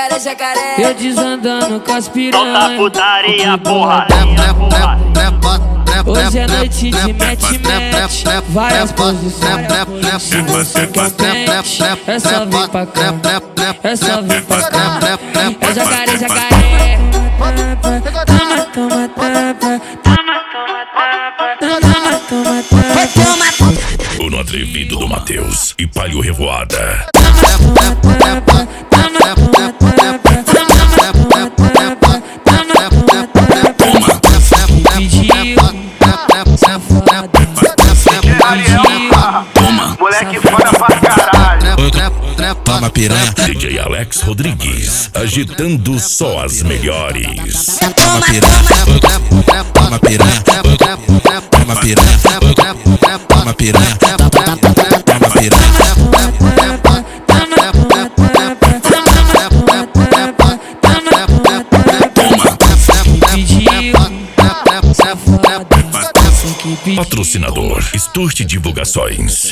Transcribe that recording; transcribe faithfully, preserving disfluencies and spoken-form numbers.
jacaré, jacaré. Eu desandando com as piranha. Solta putaria, porra. Hoje é noite de match-match, várias posições. Se você quer um pente, é só vir pra cá, é só vir pra cá. É jacaré, jacaré. Toma, toma, tapa. Toma, toma, tapa. Toma, toma, tapa. O no atrevido do Matheus e Palio Revoada. Toma, toma, tapa. Toma, toma, tapa. Toma, toma, tapa. Toma, toma, tapa. Pediu, safada. Toma, moleque foda pra caralho. Toma piranha. D J Alex Rodrigues, agitando só as melhores. Toma piranha, toma piranha, toma piranha, toma piranha, toma piranha. Patrocinador Sturte Divulgações.